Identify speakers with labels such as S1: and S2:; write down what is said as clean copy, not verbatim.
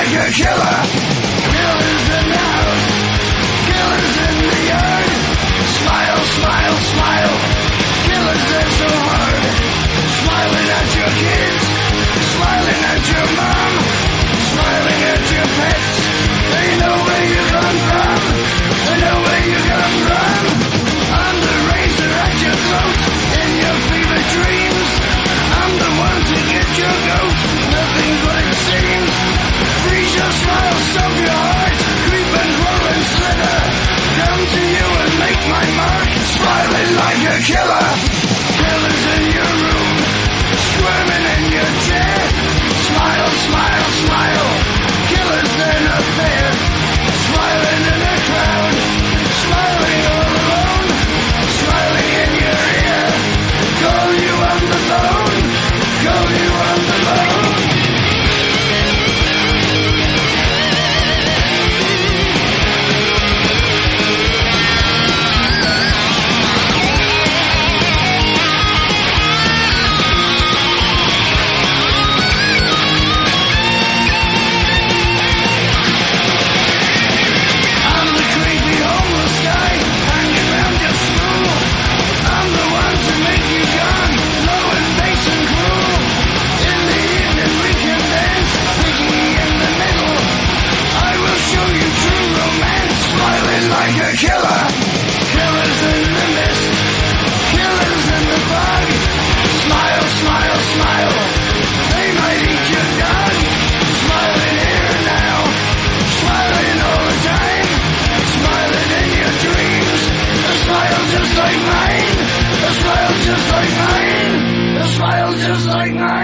S1: like a killer. Killers in the house, killers in the yard. Smile, smile, smile. Killers, they're so hard. Smiling at your kids, smiling at your mom, smiling at your pets. They know where you come from, they know where you come from. I'm the razor at your throat, in your fever dreams. I'm the one to get your goat, nothing's what it seems. Freeze your smile, stomp your heart, creep and roll and slither. Come to you and make my mark, smiling like a killer. Killers in your room, squirming in your chair. Smile, smile, smile. Killers, they're not there. Smiling in a crowd, smiling all alone. Smiling in your ear. Call you on the phone, call you on the phone. Like a killer. Killers in the mist, killers in the fog. Smile, smile, smile. They might eat your dog. Smiling here and now, smiling all the time. Smiling in your dreams. A smile just like mine. A smile just like mine. A smile just like mine.